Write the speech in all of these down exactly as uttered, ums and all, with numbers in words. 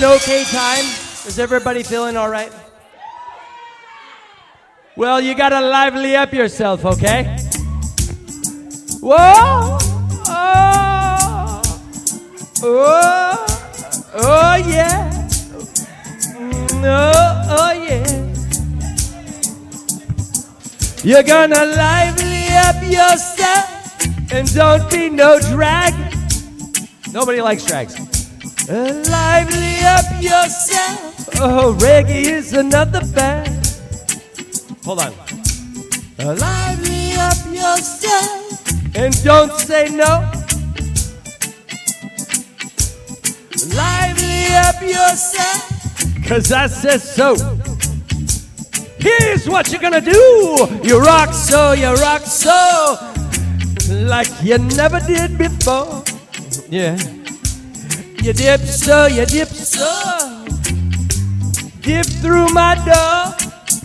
okay time? Is everybody feeling all right? Well, you gotta lively up yourself, okay? Whoa! Oh! Oh! Oh, yeah! Oh, oh, yeah! You're gonna lively up yourself and don't be no drag. Nobody likes drags. Uh, lively up yourself. Oh, reggae is another band. Hold on. Uh, lively up yourself and don't say no. Lively up yourself, cause I said so. Here's what you're gonna do. You rock so, you rock so, like you never did before. Yeah. You dip so, you dip so, dip through my door.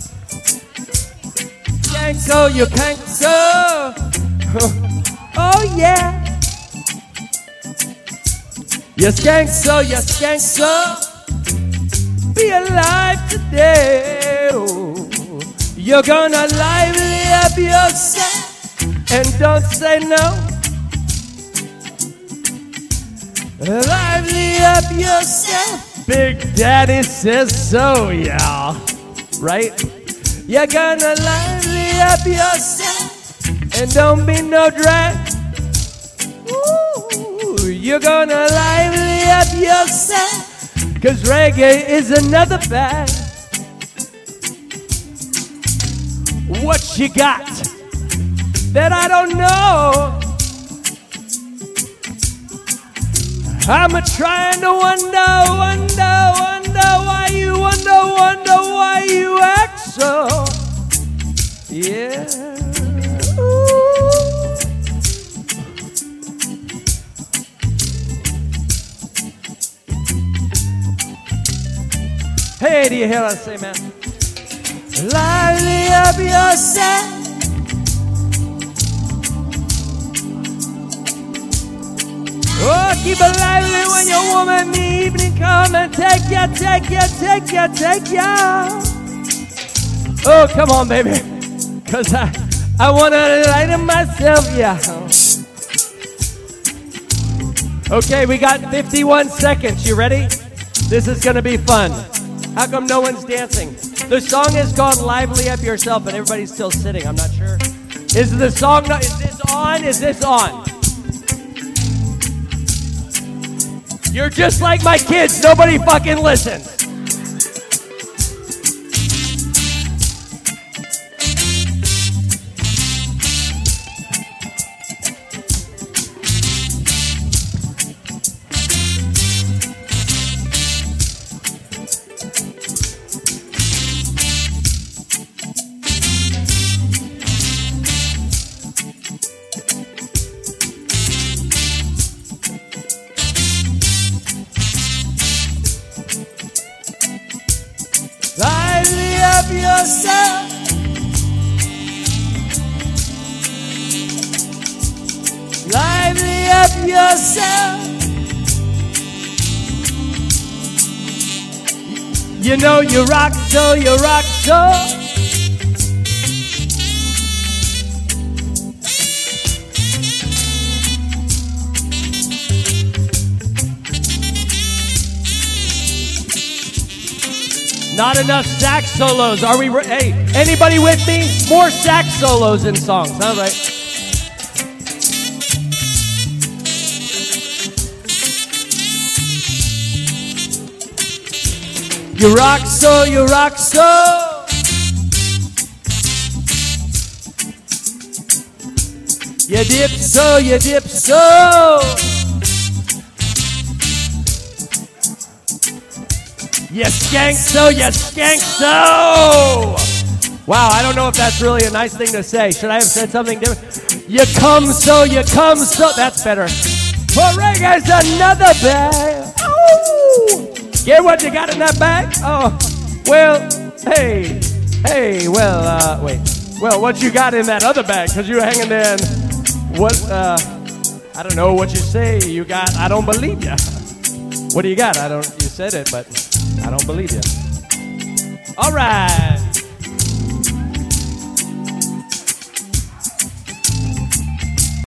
Can't so, you can't so. Oh yeah. You skank so, you skank so. Be alive today. Oh. You're gonna lively up yourself and don't say no. Lively up yourself. Big Daddy says so, yeah. Right? You're gonna lively up yourself and don't be no drag. Ooh, you're gonna lively up yourself, cause reggae is another bag. What you got that I don't know? I'm a trying to wonder, wonder, wonder why you wonder, wonder why you act so. Yeah. Ooh. Hey, do you hear what I say, man? Lively up yourself. Oh, keep it lively when your woman in the evening come and take ya, take ya, take ya, take ya. Oh, come on, baby, cause I, I wanna lighten myself, yeah. Okay, we got fifty-one seconds. You ready? This is gonna be fun. How come no one's dancing? The song is called "Lively Up Yourself," but everybody's still sitting. I'm not sure. Is the song? Not, is this on? Is this on? You're just like my kids. Nobody fucking listens. Lively up yourself. Lively up yourself. You know you rock so, you rock so. Not enough sax solos. Are we? Re- hey, anybody with me? More sax solos in songs. All right. You rock so, you rock so. You dip so, you dip so. You skank so, you skank so. Wow, I don't know if that's really a nice thing to say. Should I have said something different? You come so, you come so. That's better. But reggae's another bag. Oh, get what you got in that bag? Oh, well, hey, hey, well, uh, wait. Well, what you got in that other bag? Because you're hanging there and what, uh, I don't know what you say. You got, I don't believe ya. What do you got? I don't. You said it, but I don't believe you. All right.